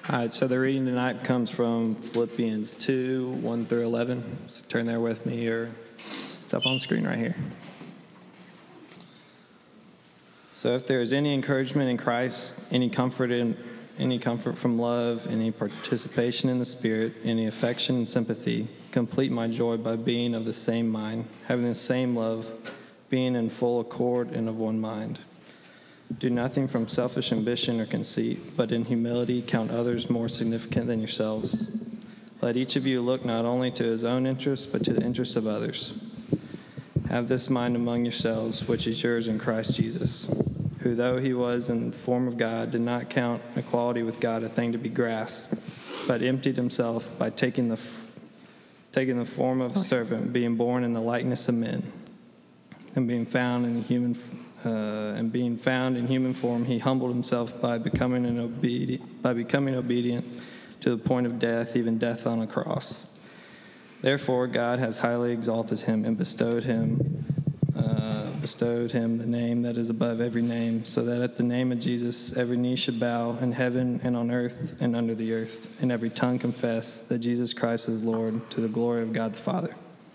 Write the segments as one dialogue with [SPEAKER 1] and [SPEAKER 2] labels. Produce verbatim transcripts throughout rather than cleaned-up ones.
[SPEAKER 1] All right, so the reading tonight comes from Philippians two, one through eleven. So turn there with me, or it's up on the screen right here. So if there is any encouragement in Christ, any comfort in any comfort from love, any participation in the Spirit, any affection and sympathy, complete my joy by being of the same mind, having the same love, being in full accord and of one mind. Do nothing from selfish ambition or conceit, but in humility count others more significant than yourselves. Let each of you look not only to his own interests, but to the interests of others. Have this mind among yourselves, which is yours in Christ Jesus, who, though he was in the form of God, did not count equality with God a thing to be grasped, but emptied himself by taking the taking the form of a servant, being born in the likeness of men, and being found in the human uh, and being found in human form, he humbled himself by becoming an obedient by becoming obedient to the point of death, even death on a cross. Therefore, God has highly exalted him and bestowed him uh, bestowed him the name that is above every name, so that at the name of Jesus every knee should bow in heaven and on earth and under the earth, and every tongue confess that Jesus Christ is Lord, to the glory of God the Father.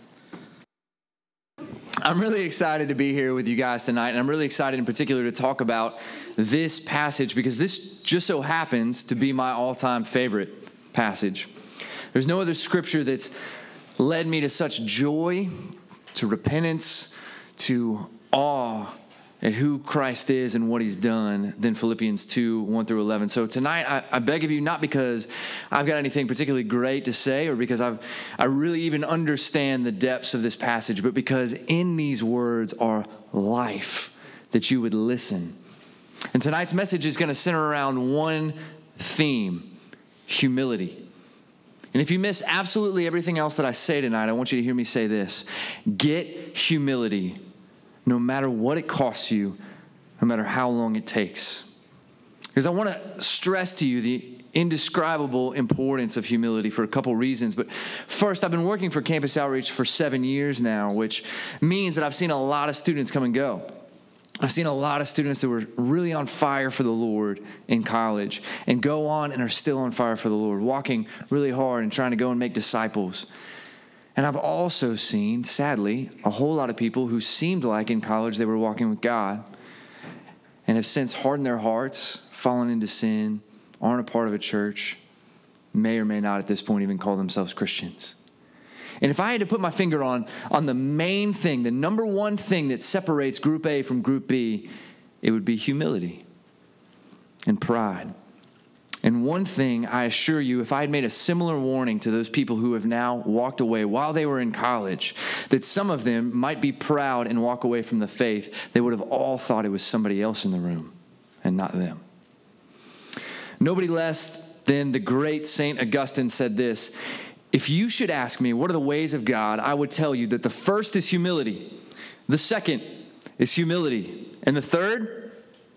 [SPEAKER 2] I'm really excited to be here with you guys tonight, and I'm really excited in particular to talk about this passage because this just so happens to be my all-time favorite passage. There's no other scripture that's led me to such joy, to repentance, to awe at who Christ is and what he's done than Philippians two, one through eleven. So tonight, I, I beg of you, not because I've got anything particularly great to say or because I've, I really even understand the depths of this passage, but because in these words are life, that you would listen. And tonight's message is going to center around one theme: humility. And if you miss absolutely everything else that I say tonight, I want you to hear me say this: get humility, no matter what it costs you, no matter how long it takes. Because I want to stress to you the indescribable importance of humility for a couple reasons. But first, I've been working for Campus Outreach for seven years now, which means that I've seen a lot of students come and go. I've seen a lot of students that were really on fire for the Lord in college and go on and are still on fire for the Lord, walking really hard and trying to go and make disciples. And I've also seen, sadly, a whole lot of people who seemed like in college they were walking with God and have since hardened their hearts, fallen into sin, aren't a part of a church, may or may not at this point even call themselves Christians. And if I had to put my finger on, on the main thing, the number one thing that separates Group A from Group B, it would be humility and pride. And one thing, I assure you, if I had made a similar warning to those people who have now walked away while they were in college, that some of them might be proud and walk away from the faith, they would have all thought it was somebody else in the room and not them. Nobody less than the great Saint Augustine said this: if you should ask me what are the ways of God, I would tell you that the first is humility, the second is humility, and the third,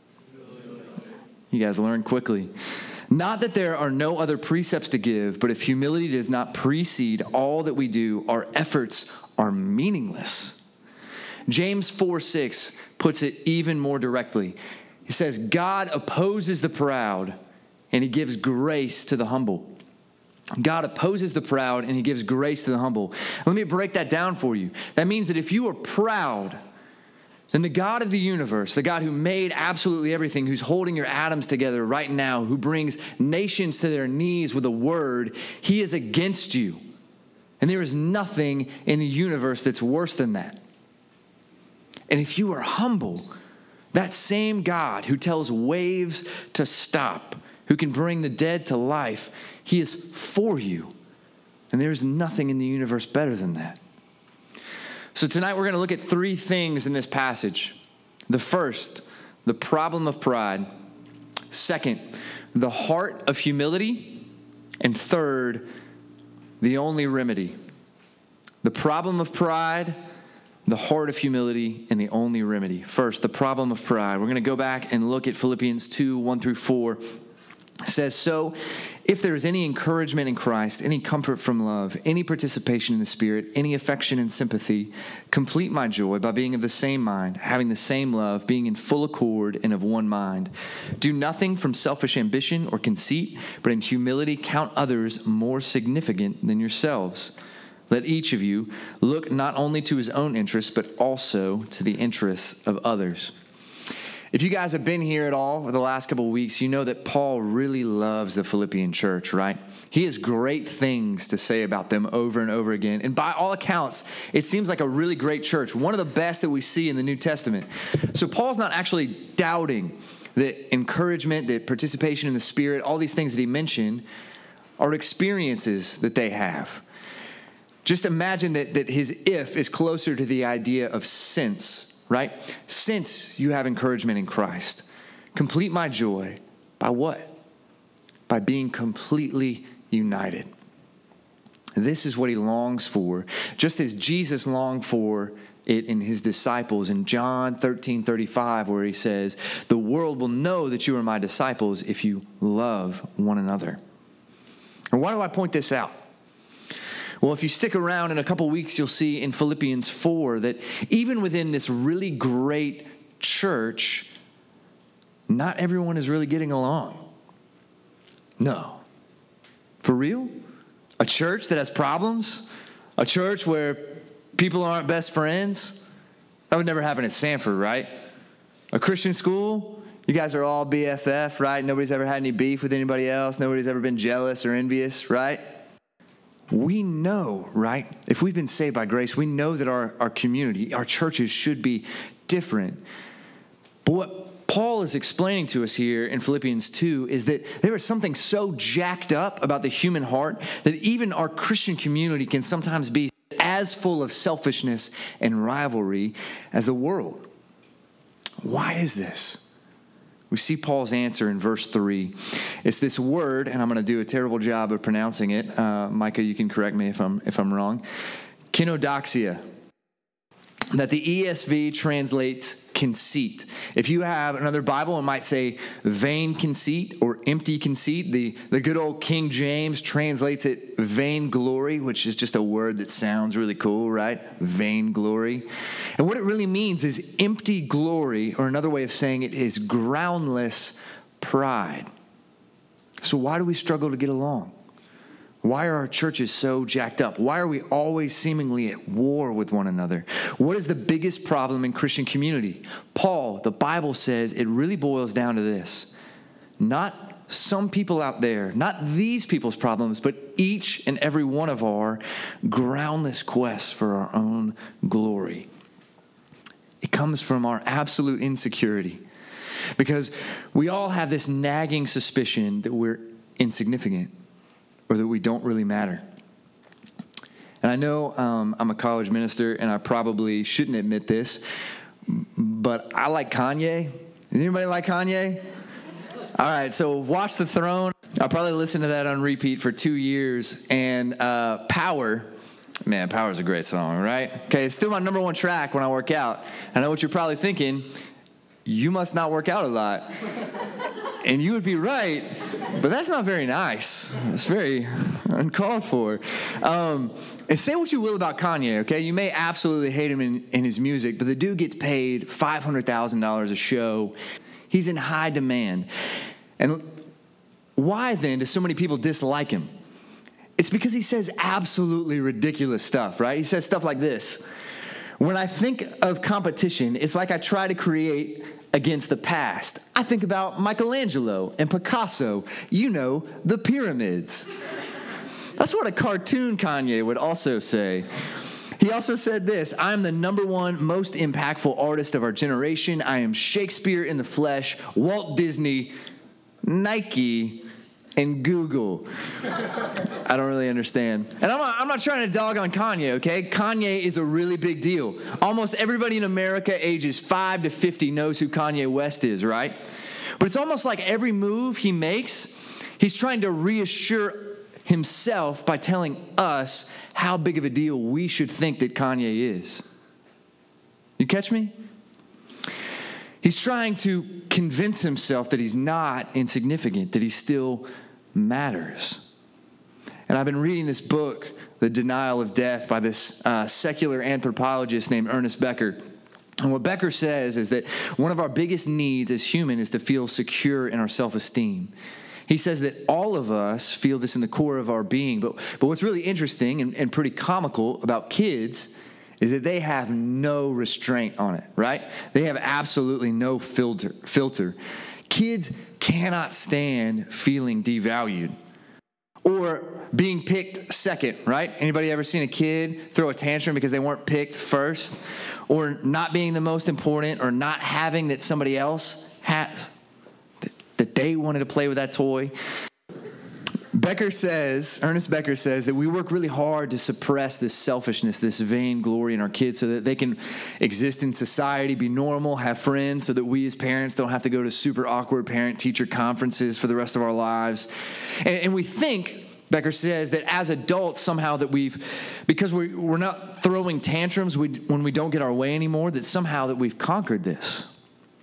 [SPEAKER 2] you guys learn quickly. Not that there are no other precepts to give, but if humility does not precede all that we do, our efforts are meaningless. James four six puts it even more directly. He says, God opposes the proud, and he gives grace to the humble. God opposes the proud, and he gives grace to the humble. Let me break that down for you. That means that if you are proud, then the God of the universe, the God who made absolutely everything, who's holding your atoms together right now, who brings nations to their knees with a word, he is against you. And there is nothing in the universe that's worse than that. And if you are humble, that same God who tells waves to stop, who can bring the dead to life, he is for you. And there is nothing in the universe better than that. So tonight we're going to look at three things in this passage. The first, the problem of pride. Second, the heart of humility. And third, the only remedy. The problem of pride, the heart of humility, and the only remedy. First, the problem of pride. We're going to go back and look at Philippians two, one through four. It says, so if there is any encouragement in Christ, any comfort from love, any participation in the Spirit, any affection and sympathy, complete my joy by being of the same mind, having the same love, being in full accord and of one mind. Do nothing from selfish ambition or conceit, but in humility count others more significant than yourselves. Let each of you look not only to his own interests, but also to the interests of others. If you guys have been here at all for the last couple of weeks, you know that Paul really loves the Philippian church, right? He has great things to say about them over and over again. And by all accounts, it seems like a really great church, one of the best that we see in the New Testament. So Paul's not actually doubting that encouragement, that participation in the Spirit, all these things that he mentioned are experiences that they have. Just imagine that, that his if is closer to the idea of since, right? Since you have encouragement in Christ, complete my joy by what? By being completely united. This is what he longs for, just as Jesus longed for it in his disciples in John thirteen thirty-five, where he says, the world will know that you are my disciples if you love one another. And why do I point this out? Well, if you stick around in a couple weeks, you'll see in Philippians four that even within this really great church, not everyone is really getting along. No. For real? A church that has problems? A church where people aren't best friends? That would never happen at Sanford, right? A Christian school? You guys are all B F F, right? Nobody's ever had any beef with anybody else. Nobody's ever been jealous or envious, right? We know, right? If we've been saved by grace, we know that our, our community, our churches should be different. But what Paul is explaining to us here in Philippians two is that there is something so jacked up about the human heart that even our Christian community can sometimes be as full of selfishness and rivalry as the world. Why is this? We see Paul's answer in verse three. It's this word, and I'm going to do a terrible job of pronouncing it. Uh, Micah, you can correct me if I'm if I'm wrong. Kenodoxia, that the E S V translates conceit. If you have another Bible, it might say vain conceit or empty conceit. The, the good old King James translates it vainglory, which is just a word that sounds really cool, right? Vainglory. And what it really means is empty glory, or another way of saying it is groundless pride. So why do we struggle to get along? Why are our churches so jacked up? Why are we always seemingly at war with one another? What is the biggest problem in Christian community? Paul, the Bible says it really boils down to this. Not some people out there, not these people's problems, but each and every one of our groundless quests for our own glory. It comes from our absolute insecurity. Because we all have this nagging suspicion that we're insignificant, or that we don't really matter. And I know um, I'm a college minister, and I probably shouldn't admit this, but I like Kanye. Does anybody like Kanye? All right, so Watch the Throne. I'll probably listen to that on repeat for two years. And uh, Power, man, Power's a great song, right? Okay, it's still my number one track when I work out. I know what you're probably thinking. You must not work out a lot. And you would be right, but that's not very nice. It's very uncalled for. Um, and say what you will about Kanye, okay? You may absolutely hate him in, in his music, but the dude gets paid five hundred thousand dollars a show. He's in high demand. And why then do so many people dislike him? It's because he says absolutely ridiculous stuff, right? He says stuff like this. When I think of competition, it's like I try to create against the past. I think about Michelangelo and Picasso, you know, the pyramids. That's what a cartoon Kanye would also say. He also said this, I am the number one most impactful artist of our generation. I am Shakespeare in the flesh, Walt Disney, Nike, and Google. I don't really understand. And I'm not, I'm not trying to dog on Kanye, okay? Kanye is a really big deal. Almost everybody in America ages five to fifty knows who Kanye West is, right? But it's almost like every move he makes, he's trying to reassure himself by telling us how big of a deal we should think that Kanye is. You catch me? He's trying to convince himself that he's not insignificant, that he's still matters. And I've been reading this book, The Denial of Death, by this uh, secular anthropologist named Ernest Becker. And what Becker says is that one of our biggest needs as human is to feel secure in our self-esteem. He says that all of us feel this in the core of our being. But, but what's really interesting and, and pretty comical about kids is that they have no restraint on it, right? They have absolutely no filter. filter. Kids cannot stand feeling devalued or being picked second, right? Anybody ever seen a kid throw a tantrum because they weren't picked first? Or not being the most important, or not having that somebody else has, that, that they wanted to play with that toy? Becker says, Ernest Becker says that we work really hard to suppress this selfishness, this vainglory in our kids so that they can exist in society, be normal, have friends, so that we as parents don't have to go to super awkward parent-teacher conferences for the rest of our lives. And, and we think, Becker says, that as adults somehow that we've, because we're, we're not throwing tantrums we, when we don't get our way anymore, that somehow that we've conquered this.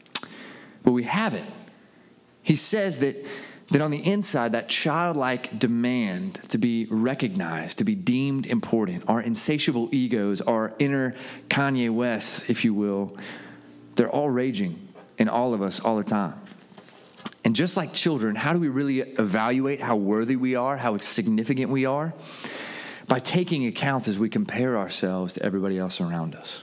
[SPEAKER 2] But we haven't. He says that that on the inside, that childlike demand to be recognized, to be deemed important, our insatiable egos, our inner Kanye West, if you will, they're all raging in all of us all the time. And just like children, how do we really evaluate how worthy we are, how significant we are? By taking accounts as we compare ourselves to everybody else around us.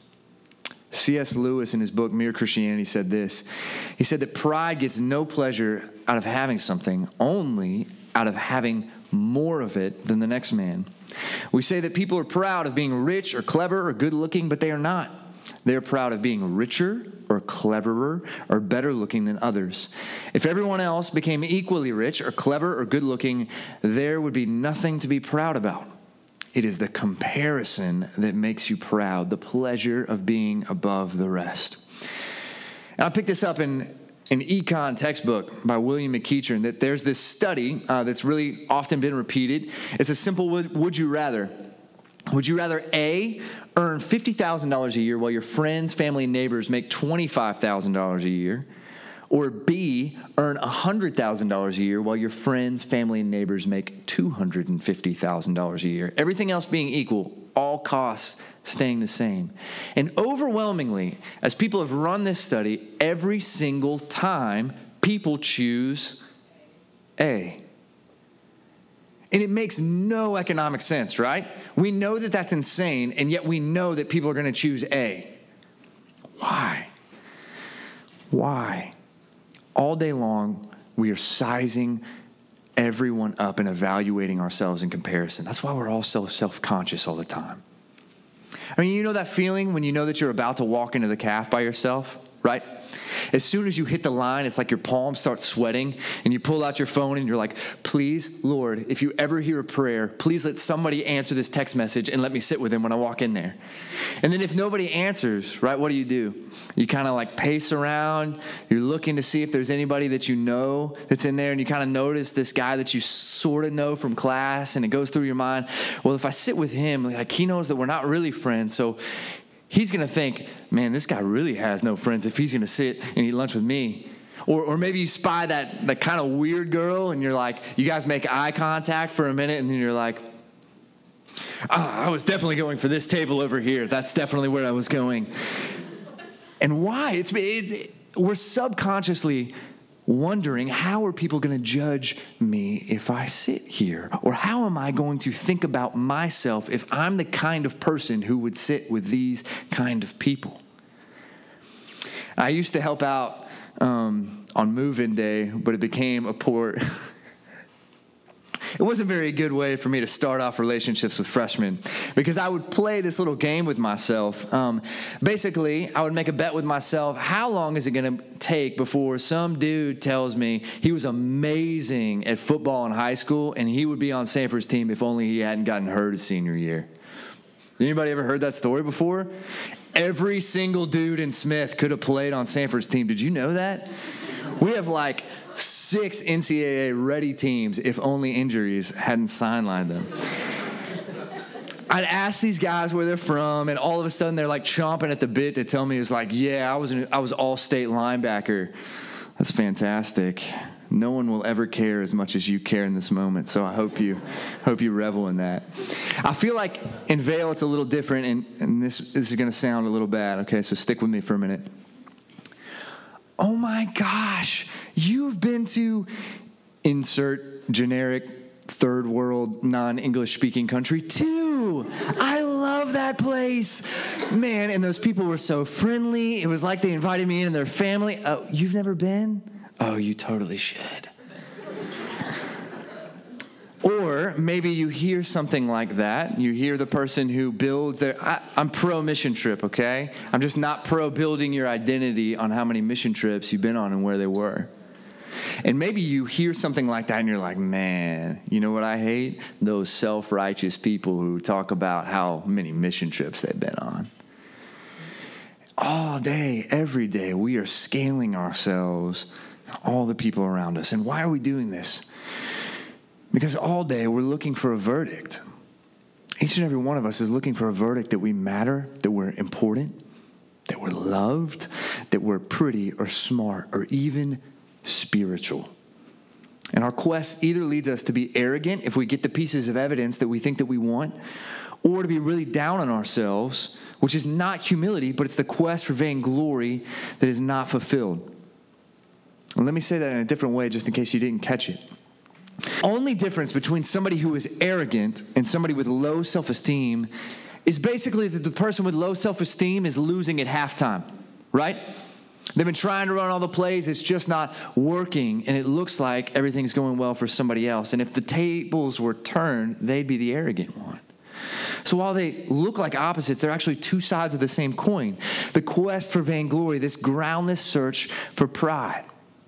[SPEAKER 2] C S Lewis in his book, Mere Christianity, said this. He said that pride gets no pleasure out of having something, only out of having more of it than the next man. We say that people are proud of being rich or clever or good looking, but they are not. They're proud of being richer or cleverer or better looking than others. If everyone else became equally rich or clever or good looking, there would be nothing to be proud about. It is the comparison that makes you proud, the pleasure of being above the rest. And I picked this up in an econ textbook by William McEachern, that there's this study uh, that's really often been repeated. It's a simple would, would you rather. Would you rather A, earn fifty thousand dollars a year while your friends, family, and neighbors make twenty-five thousand dollars a year? Or B, earn one hundred thousand dollars a year while your friends, family, and neighbors make two hundred fifty thousand dollars a year? Everything else being equal, all costs staying the same. And overwhelmingly, as people have run this study, every single time people choose A. And it makes no economic sense, right? We know that that's insane, and yet we know that people are going to choose A. Why? Why? All day long, we are sizing everyone up and evaluating ourselves in comparison. That's why we're all so self-conscious all the time. I mean, you know that feeling when you know that you're about to walk into the calf by yourself, right? As soon as you hit the line, it's like your palms start sweating, and you pull out your phone and you're like, please, Lord, if you ever hear a prayer, please let somebody answer this text message and let me sit with him when I walk in there. And then if nobody answers, right, what do you do? You kind of like pace around. You're looking to see if there's anybody that you know that's in there, and you kind of notice this guy that you sort of know from class, and it goes through your mind, well, if I sit with him, like he knows that we're not really friends, so he's going to think, man, this guy really has no friends if he's going to sit and eat lunch with me. Or or maybe you spy that, that kind of weird girl, and you're like, you guys make eye contact for a minute, and then you're like, oh, I was definitely going for this table over here. That's definitely where I was going. And why? It's it, we're subconsciously wondering, how are people going to judge me if I sit here? Or how am I going to think about myself if I'm the kind of person who would sit with these kind of people? I used to help out um, on move-in day, but it became a poor... It wasn't a very good way for me to start off relationships with freshmen, because I would play this little game with myself. Um, basically, I would make a bet with myself, how long is it going to take before some dude tells me he was amazing at football in high school and he would be on Sanford's team if only he hadn't gotten hurt his senior year? Anybody ever heard that story before? Every single dude in Smith could have played on Sanford's team. Did you know that? We have like six N C double A ready teams if only injuries hadn't sidelined them. I'd ask these guys where they're from, and all of a sudden they're like chomping at the bit to tell me, it's like, yeah, I was an, I was all-state linebacker. That's fantastic. No one will ever care as much as you care in this moment. So I hope you hope you revel in that. I feel like in Vail it's a little different, and, and this, this is going to sound a little bad, okay? So stick with me for a minute. Oh my gosh, you've been to insert generic third world non-English speaking country too. I love that place. Man, and those people were so friendly. It was like they invited me in and their family. Oh, you've never been? Oh, you totally should. Or maybe you hear something like that. You hear the person who builds their... I, I'm pro mission trip, okay? I'm just not pro building your identity on how many mission trips you've been on and where they were. And maybe you hear something like that and you're like, man, you know what I hate? Those self-righteous people who talk about how many mission trips they've been on. All day, every day, we are scaling ourselves, all the people around us. And why are we doing this? Because all day we're looking for a verdict. Each and every one of us is looking for a verdict that we matter, that we're important, that we're loved, that we're pretty or smart or even spiritual. And our quest either leads us to be arrogant if we get the pieces of evidence that we think that we want, or to be really down on ourselves, which is not humility, but it's the quest for vainglory that is not fulfilled. And let me say that in a different way just in case you didn't catch it. Only difference between somebody who is arrogant and somebody with low self-esteem is basically that the person with low self-esteem is losing at halftime, right? They've been trying to run all the plays. It's just not working, and it looks like everything's going well for somebody else. And if the tables were turned, they'd be the arrogant one. So while they look like opposites, they're actually two sides of the same coin. The quest for vainglory, this groundless search for pride.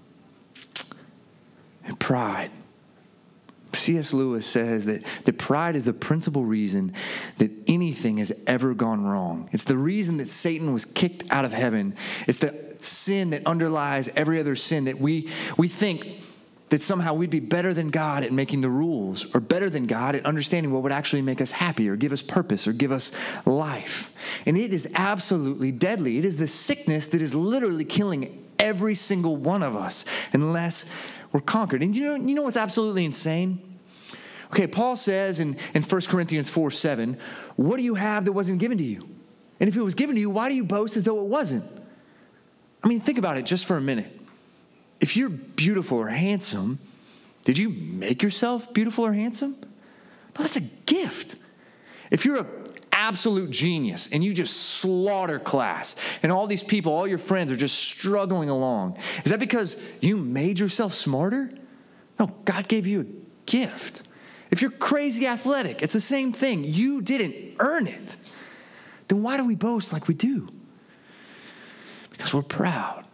[SPEAKER 2] And pride. C S Lewis says that, that pride is the principal reason that anything has ever gone wrong. It's the reason that Satan was kicked out of heaven. It's the sin that underlies every other sin, that we, we think that somehow we'd be better than God at making the rules, or better than God at understanding what would actually make us happy or give us purpose or give us life. And it is absolutely deadly. It is the sickness that is literally killing every single one of us unless we're conquered. And you know, you know what's absolutely insane? Okay, Paul says in, in First Corinthians four seven, what do you have that wasn't given to you? And if it was given to you, why do you boast as though it wasn't? I mean, think about it just for a minute. If you're beautiful or handsome, did you make yourself beautiful or handsome? No, that's a gift. If you're an absolute genius and you just slaughter class and all these people, all your friends are just struggling along, is that because you made yourself smarter? No, God gave you a gift. If you're crazy athletic, it's the same thing. You didn't earn it. Then why do we boast like we do? Because we're proud.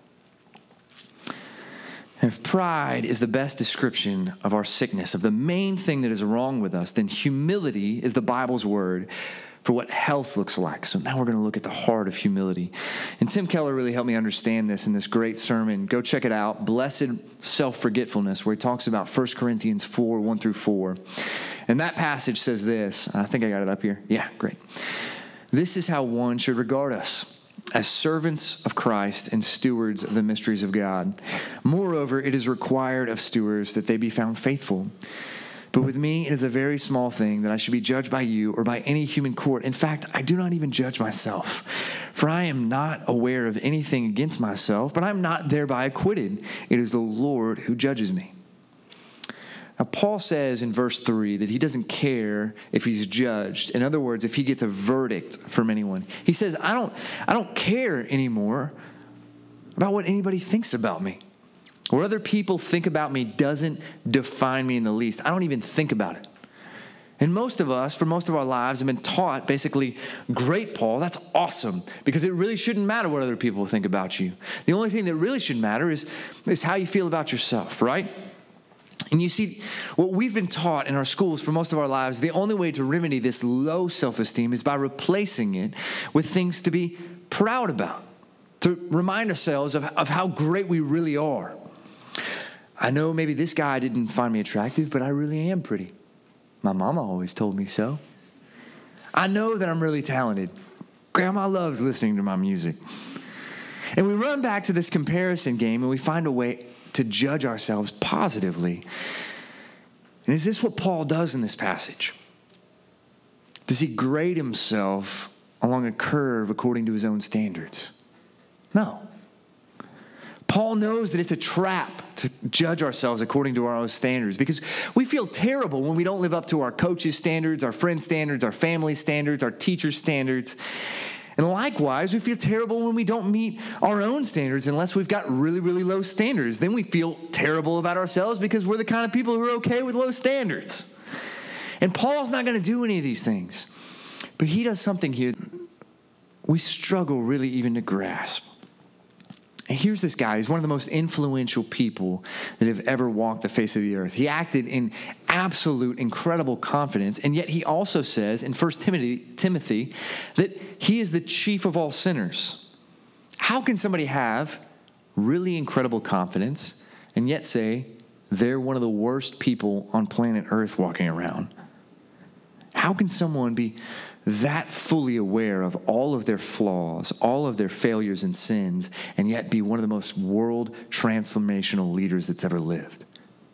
[SPEAKER 2] And if pride is the best description of our sickness, of the main thing that is wrong with us, then humility is the Bible's word for what health looks like. So now we're going to look at the heart of humility. And Tim Keller really helped me understand this in this great sermon. Go check it out, Blessed Self-Forgetfulness, where he talks about First Corinthians four, one through four. And that passage says this. I think I got it up here. Yeah, great. This is how one should regard us, as servants of Christ and stewards of the mysteries of God. Moreover, it is required of stewards that they be found faithful. But with me, it is a very small thing that I should be judged by you or by any human court. In fact, I do not even judge myself. For I am not aware of anything against myself, but I am not thereby acquitted. It is the Lord who judges me. Now, Paul says in verse three that he doesn't care if he's judged. In other words, if he gets a verdict from anyone. He says, I don't, I don't care anymore about what anybody thinks about me. What other people think about me doesn't define me in the least. I don't even think about it. And most of us, for most of our lives, have been taught basically, great, Paul, that's awesome, because it really shouldn't matter what other people think about you. The only thing that really should matter is, is how you feel about yourself, right? And you see, what we've been taught in our schools for most of our lives, the only way to remedy this low self-esteem is by replacing it with things to be proud about, to remind ourselves of, of how great we really are. I know maybe this guy didn't find me attractive, but I really am pretty. My mama always told me so. I know that I'm really talented. Grandma loves listening to my music. And we run back to this comparison game and we find a way to judge ourselves positively. And is this what Paul does in this passage? Does he grade himself along a curve according to his own standards? No. Paul knows that it's a trap to judge ourselves according to our own standards because we feel terrible when we don't live up to our coaches' standards, our friends' standards, our family standards, our teachers' standards. And likewise, we feel terrible when we don't meet our own standards unless we've got really, really low standards. Then we feel terrible about ourselves because we're the kind of people who are okay with low standards. And Paul's not going to do any of these things. But he does something here we struggle really even to grasp. And here's this guy. He's one of the most influential people that have ever walked the face of the earth. He acted in absolute, incredible confidence. And yet he also says in First Timothy, Timothy that he is the chief of all sinners. How can somebody have really incredible confidence and yet say they're one of the worst people on planet Earth walking around? How can someone be that fully aware of all of their flaws, all of their failures and sins, and yet be one of the most world transformational leaders that's ever lived?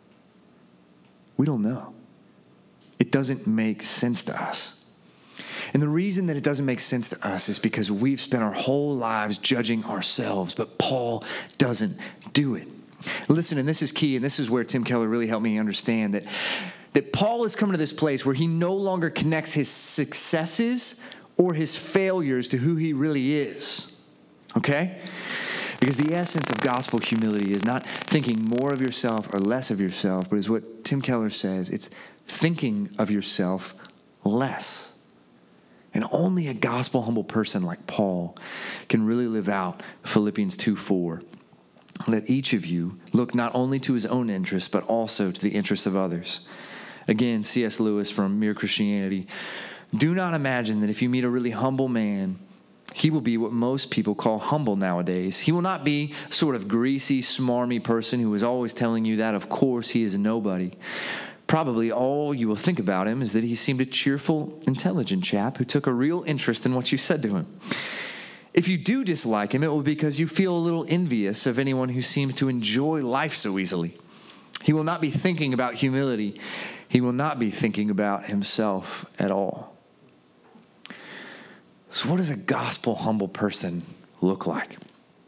[SPEAKER 2] We don't know. It doesn't make sense to us. And the reason that it doesn't make sense to us is because we've spent our whole lives judging ourselves, but Paul doesn't do it. Listen, and this is key, and this is where Tim Keller really helped me understand that That Paul is coming to this place where he no longer connects his successes or his failures to who he really is. Okay? Because the essence of gospel humility is not thinking more of yourself or less of yourself, but is what Tim Keller says. It's thinking of yourself less. And only a gospel humble person like Paul can really live out Philippians two four. Let each of you look not only to his own interests, but also to the interests of others. Again, C S Lewis from Mere Christianity. Do not imagine that if you meet a really humble man, he will be what most people call humble nowadays. He will not be sort of greasy, smarmy person who is always telling you that, of course, he is a nobody. Probably all you will think about him is that he seemed a cheerful, intelligent chap who took a real interest in what you said to him. If you do dislike him, it will be because you feel a little envious of anyone who seems to enjoy life so easily. He will not be thinking about humility. He will not be thinking about himself at all. So what does a gospel humble person look like?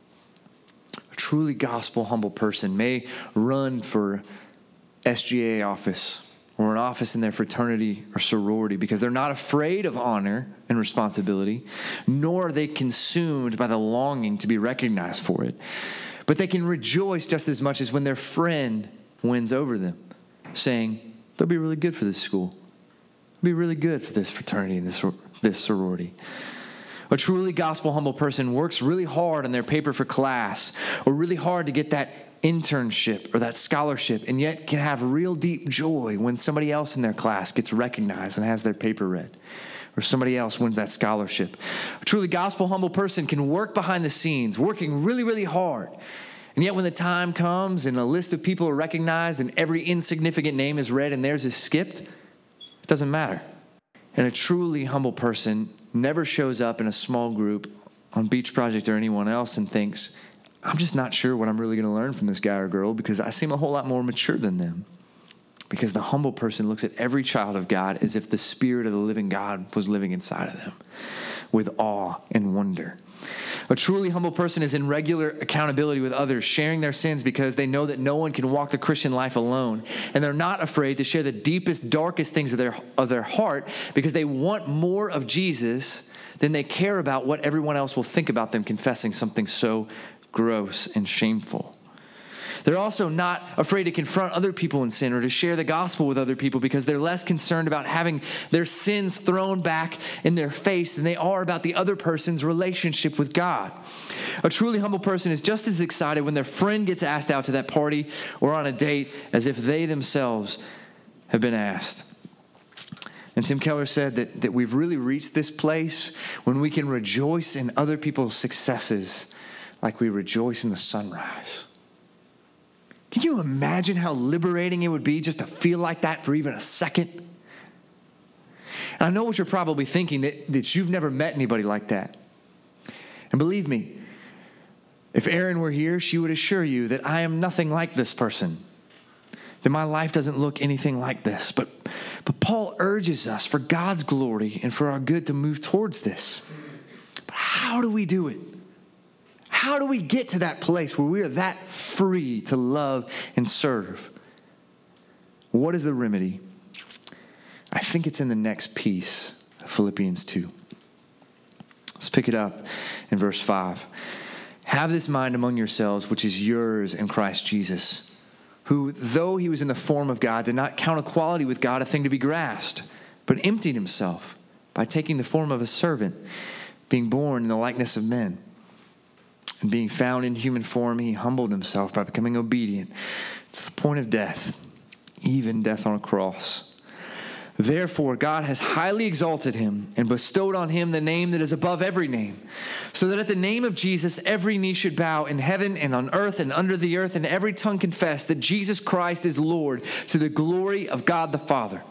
[SPEAKER 2] A truly gospel humble person may run for S G A office or an office in their fraternity or sorority because they're not afraid of honor and responsibility, nor are they consumed by the longing to be recognized for it. But they can rejoice just as much as when their friend wins over them, saying, they'll be really good for this school. They'll be really good for this fraternity and this, this sorority. A truly gospel humble person works really hard on their paper for class or really hard to get that internship or that scholarship, and yet can have real deep joy when somebody else in their class gets recognized and has their paper read, or somebody else wins that scholarship. A truly gospel humble person can work behind the scenes, working really, really hard. And yet when the time comes and a list of people are recognized and every insignificant name is read and theirs is skipped, it doesn't matter. And a truly humble person never shows up in a small group on Beach Project or anyone else and thinks, I'm just not sure what I'm really going to learn from this guy or girl because I seem a whole lot more mature than them. Because the humble person looks at every child of God as if the Spirit of the living God was living inside of them with awe and wonder. A truly humble person is in regular accountability with others, sharing their sins because they know that no one can walk the Christian life alone. And they're not afraid to share the deepest, darkest things of their, of their heart because they want more of Jesus than they care about what everyone else will think about them confessing something so gross and shameful. They're also not afraid to confront other people in sin or to share the gospel with other people because they're less concerned about having their sins thrown back in their face than they are about the other person's relationship with God. A truly humble person is just as excited when their friend gets asked out to that party or on a date as if they themselves have been asked. And Tim Keller said that, that we've really reached this place when we can rejoice in other people's successes like we rejoice in the sunrise. Can you imagine how liberating it would be just to feel like that for even a second? And I know what you're probably thinking, that, that you've never met anybody like that. And believe me, If Erin were here, she would assure you that I am nothing like this person, that my life doesn't look anything like this. But, but Paul urges us for God's glory and for our good to move towards this. But how do we do it? How do we get to that place where we are that free to love and serve? What is the remedy? I think it's in the next piece of Philippians two. Let's pick it up in verse five. Have this mind among yourselves, which is yours in Christ Jesus, who, though he was in the form of God, did not count equality with God a thing to be grasped, but emptied himself by taking the form of a servant, being born in the likeness of men. And being found in human form, he humbled himself by becoming obedient to the point of death, even death on a cross. Therefore, God has highly exalted him and bestowed on him the name that is above every name, so that at the name of Jesus every knee should bow in heaven and on earth and under the earth, and every tongue confess that Jesus Christ is Lord, to the glory of God the Father.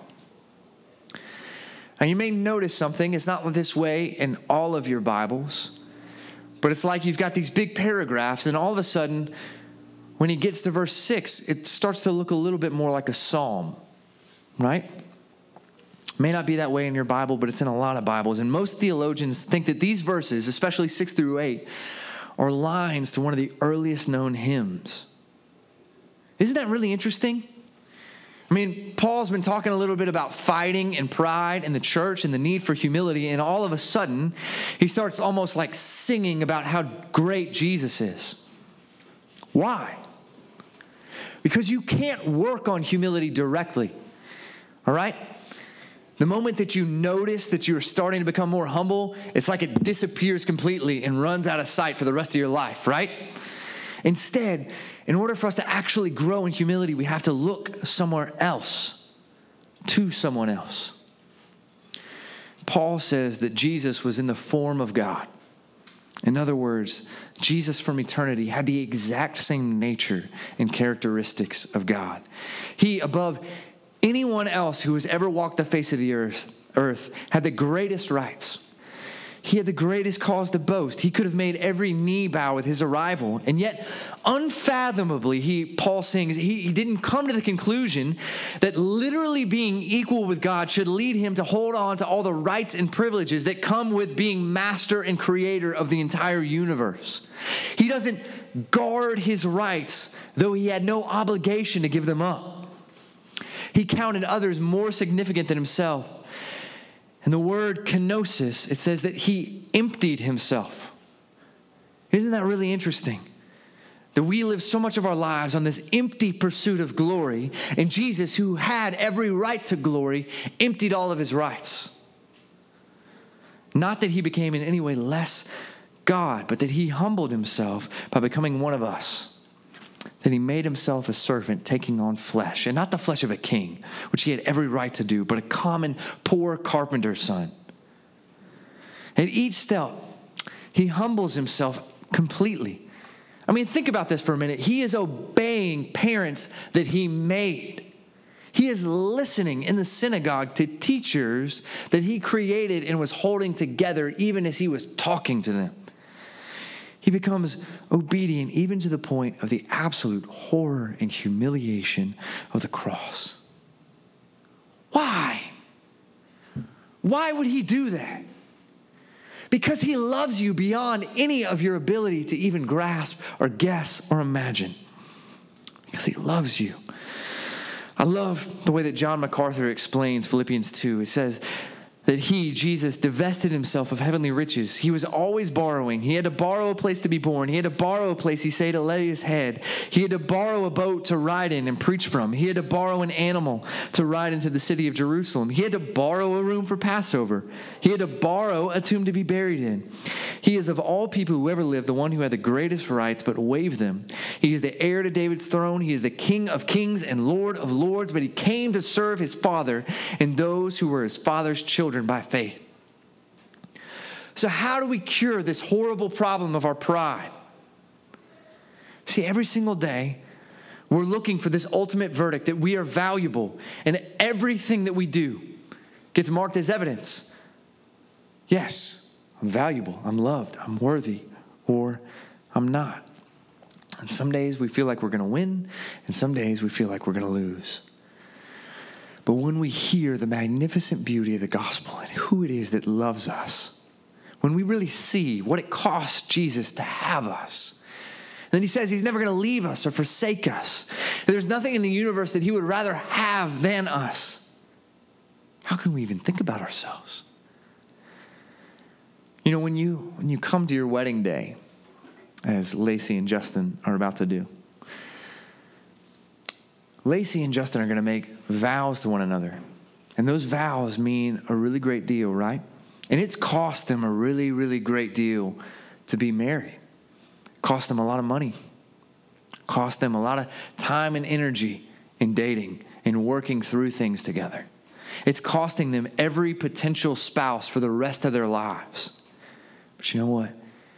[SPEAKER 2] Now you may notice something. It's not this way in all of your Bibles. But it's like you've got these big paragraphs, and all of a sudden, when he gets to verse six, it starts to look a little bit more like a psalm, right? May not be that way in your Bible, but it's in a lot of Bibles. And most theologians think that these verses, especially six through eight, are lines to one of the earliest known hymns. Isn't that really interesting? I mean, Paul's been talking a little bit about fighting and pride in the church and the need for humility, and all of a sudden, he starts almost like singing about how great Jesus is. Why? Because you can't work on humility directly, all right? The moment that you notice that you're starting to become more humble, it's like it disappears completely and runs out of sight for the rest of your life, right? Instead, in order for us to actually grow in humility, we have to look somewhere else, to someone else. Paul says that Jesus was in the form of God. In other words, Jesus from eternity had the exact same nature and characteristics of God. He, above anyone else who has ever walked the face of the earth, earth, had the greatest rights. He had the greatest cause to boast. He could have made every knee bow with his arrival. And yet, unfathomably, he, Paul sings, he, he didn't come to the conclusion that literally being equal with God should lead him to hold on to all the rights and privileges that come with being master and creator of the entire universe. He doesn't guard his rights, though he had no obligation to give them up. He counted others more significant than himself. And the word kenosis, it says that he emptied himself. Isn't that really interesting? That we live so much of our lives on this empty pursuit of glory, and Jesus, who had every right to glory, emptied all of his rights. Not that he became in any way less God, but that he humbled himself by becoming one of us. That he made himself a servant, taking on flesh, and not the flesh of a king, which he had every right to do, but a common poor carpenter's son. At each step, he humbles himself completely. I mean, think about this for a minute. He is obeying parents that he made. He is listening in the synagogue to teachers that he created and was holding together even as he was talking to them. He becomes obedient even to the point of the absolute horror and humiliation of the cross. Why? Why would he do that? Because he loves you beyond any of your ability to even grasp or guess or imagine. Because he loves you. I love the way that John MacArthur explains Philippians two. It says that he, Jesus, divested himself of heavenly riches. He was always borrowing. He had to borrow a place to be born. He had to borrow a place, he said, to lay his head. He had to borrow a boat to ride in and preach from. He had to borrow an animal to ride into the city of Jerusalem. He had to borrow a room for Passover. He had to borrow a tomb to be buried in. He is of all people who ever lived the one who had the greatest rights but waived them. He is the heir to David's throne. He is the King of kings and Lord of lords, but he came to serve his Father and those who were his Father's children by faith. So how do we cure this horrible problem of our pride? See, every single day, we're looking for this ultimate verdict that we are valuable, and everything that we do gets marked as evidence. Yes, I'm valuable, I'm loved, I'm worthy, or I'm not. And some days we feel like we're going to win, and some days we feel like we're going to lose. But when we hear the magnificent beauty of the gospel and who it is that loves us, when we really see what it cost Jesus to have us, and then he says he's never going to leave us or forsake us, there's nothing in the universe that he would rather have than us, how can we even think about ourselves? You know, when you when you come to your wedding day, as Lacey and Justin are about to do, Lacey and Justin are going to make vows to one another. And those vows mean a really great deal, right? And it's cost them a really, really great deal to be married. It cost them a lot of money. It cost them a lot of time and energy in dating and working through things together. It's costing them every potential spouse for the rest of their lives. But you know what?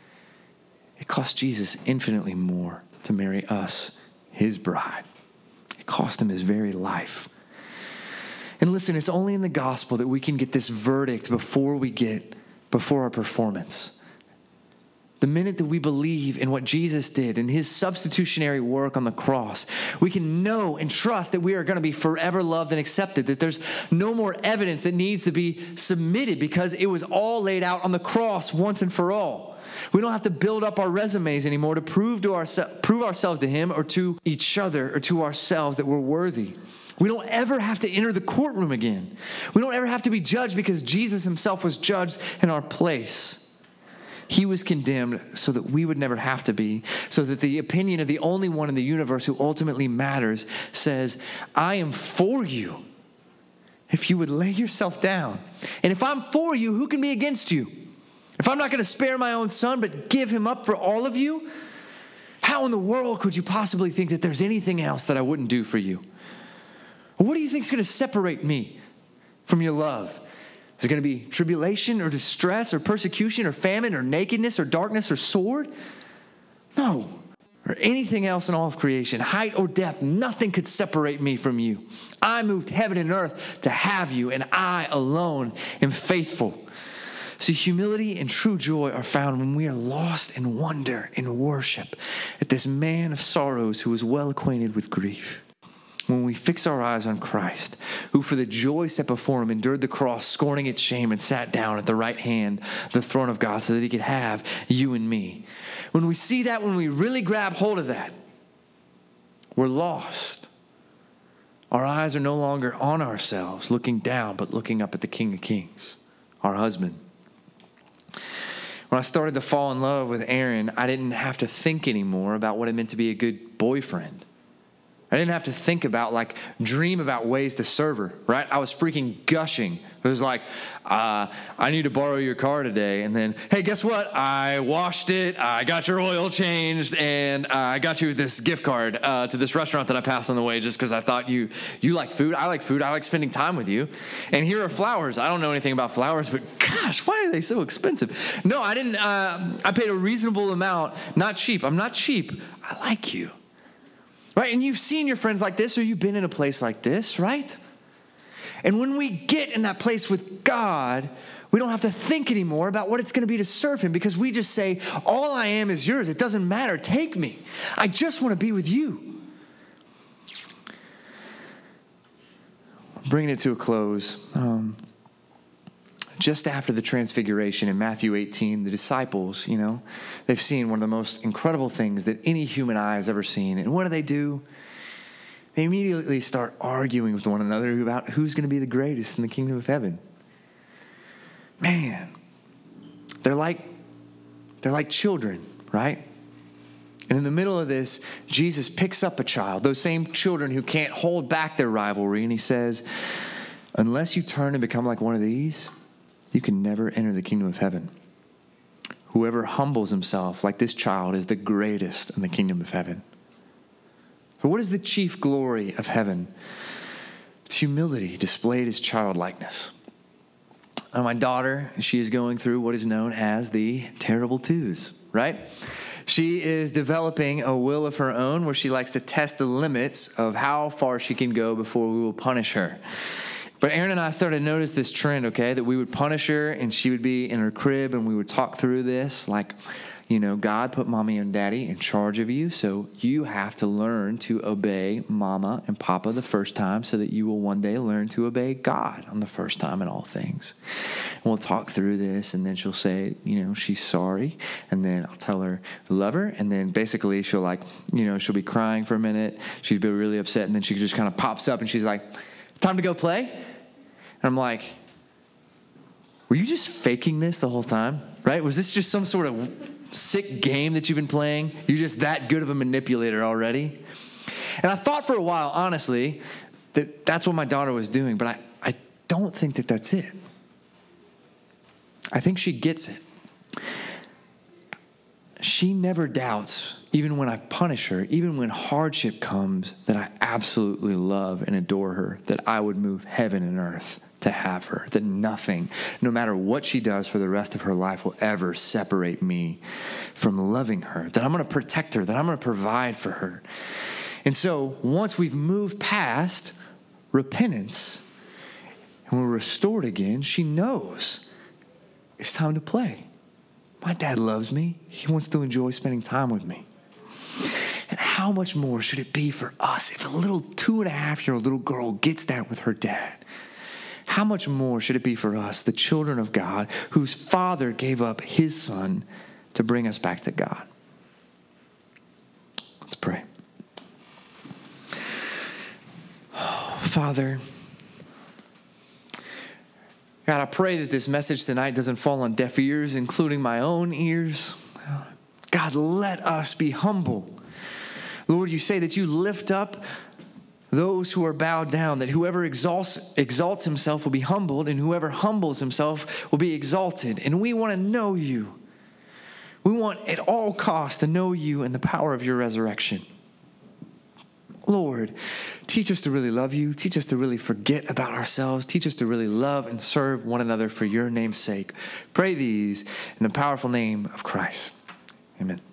[SPEAKER 2] It cost Jesus infinitely more to marry us, his bride. It cost him his very life. And listen, it's only in the gospel that we can get this verdict before we get, before our performance. The minute that we believe in what Jesus did and his substitutionary work on the cross, we can know and trust that we are going to be forever loved and accepted, that there's no more evidence that needs to be submitted because it was all laid out on the cross once and for all. We don't have to build up our resumes anymore to prove to ourselves, prove ourselves to him or to each other or to ourselves that we're worthy. We don't ever have to enter the courtroom again. We don't ever have to be judged because Jesus himself was judged in our place. He was condemned so that we would never have to be, so that the opinion of the only one in the universe who ultimately matters says, I am for you if you would lay yourself down. And if I'm for you, who can be against you? If I'm not going to spare my own son but give him up for all of you, how in the world could you possibly think that there's anything else that I wouldn't do for you? What do you think is going to separate me from your love? Is it going to be tribulation or distress or persecution or famine or nakedness or darkness or sword? No. Or anything else in all of creation, height or depth, nothing could separate me from you. I moved heaven and earth to have you, and I alone am faithful. See, humility and true joy are found when we are lost in wonder and worship at this man of sorrows who is well acquainted with grief. When we fix our eyes on Christ, who for the joy set before him endured the cross, scorning its shame, and sat down at the right hand of the throne of God so that he could have you and me. When we see that, when we really grab hold of that, we're lost. Our eyes are no longer on ourselves, looking down, but looking up at the King of Kings, our husband. When I started to fall in love with Aaron, I didn't have to think anymore about what it meant to be a good boyfriend. I didn't have to think about, like, dream about ways to serve her, right? I was freaking gushing. It was like, uh, I need to borrow your car today. And then, hey, guess what? I washed it. I got your oil changed. And uh, I got you this gift card uh, to this restaurant that I passed on the way just because I thought you you like food. I like food. I like spending time with you. And here are flowers. I don't know anything about flowers, but gosh, why are they so expensive? No, I didn't. Uh, I paid a reasonable amount. Not cheap. I'm not cheap. I like you. Right? And you've seen your friends like this, or you've been in a place like this, right? And when we get in that place with God, we don't have to think anymore about what it's going to be to serve him, because we just say, all I am is yours. It doesn't matter. Take me. I just want to be with you. Bringing it to a close. Um, just after the transfiguration in Matthew eighteen, the disciples, you know, they've seen one of the most incredible things that any human eye has ever seen. And what do they do? They immediately start arguing with one another about who's going to be the greatest in the kingdom of heaven. Man, they're like, they're like children, right? And in the middle of this, Jesus picks up a child, those same children who can't hold back their rivalry, and he says, unless you turn and become like one of these, you can never enter the kingdom of heaven. Whoever humbles himself like this child is the greatest in the kingdom of heaven. So what is the chief glory of heaven? It's humility displayed as childlikeness. Now, my daughter, she is going through what is known as the terrible twos, right? She is developing a will of her own where she likes to test the limits of how far she can go before we will punish her. But Aaron and I started to notice this trend, okay, that we would punish her and she would be in her crib and we would talk through this like, you know, God put mommy and daddy in charge of you, so you have to learn to obey mama and papa the first time so that you will one day learn to obey God on the first time in all things. And we'll talk through this, and then she'll say, you know, she's sorry, and then I'll tell her I love her, and then basically she'll like, you know, she'll be crying for a minute, she'd be really upset, and then she just kind of pops up and she's like, time to go play? And I'm like, were you just faking this the whole time, right? Was this just some sort of sick game that you've been playing? You're just that good of a manipulator already? And I thought for a while, honestly, that that's what my daughter was doing, but I, I don't think that that's it. I think she gets it. She never doubts, even when I punish her, even when hardship comes, that I absolutely love and adore her, that I would move heaven and earth to have her, that nothing, no matter what she does for the rest of her life, will ever separate me from loving her, that I'm going to protect her, that I'm going to provide for her. And so once we've moved past repentance and we're restored again, she knows it's time to play. My dad loves me. He wants to enjoy spending time with me. And how much more should it be for us if a little two and a half year old little girl gets that with her dad? How much more should it be for us, the children of God, whose Father gave up his Son to bring us back to God? Let's pray. Oh, Father, God, I pray that this message tonight doesn't fall on deaf ears, including my own ears. God, let us be humble. Lord, you say that you lift up those who are bowed down, that whoever exalts, exalts himself will be humbled, and whoever humbles himself will be exalted. And we want to know you. We want at all costs to know you and the power of your resurrection. Lord, teach us to really love you. Teach us to really forget about ourselves. Teach us to really love and serve one another for your name's sake. Pray these in the powerful name of Christ. Amen.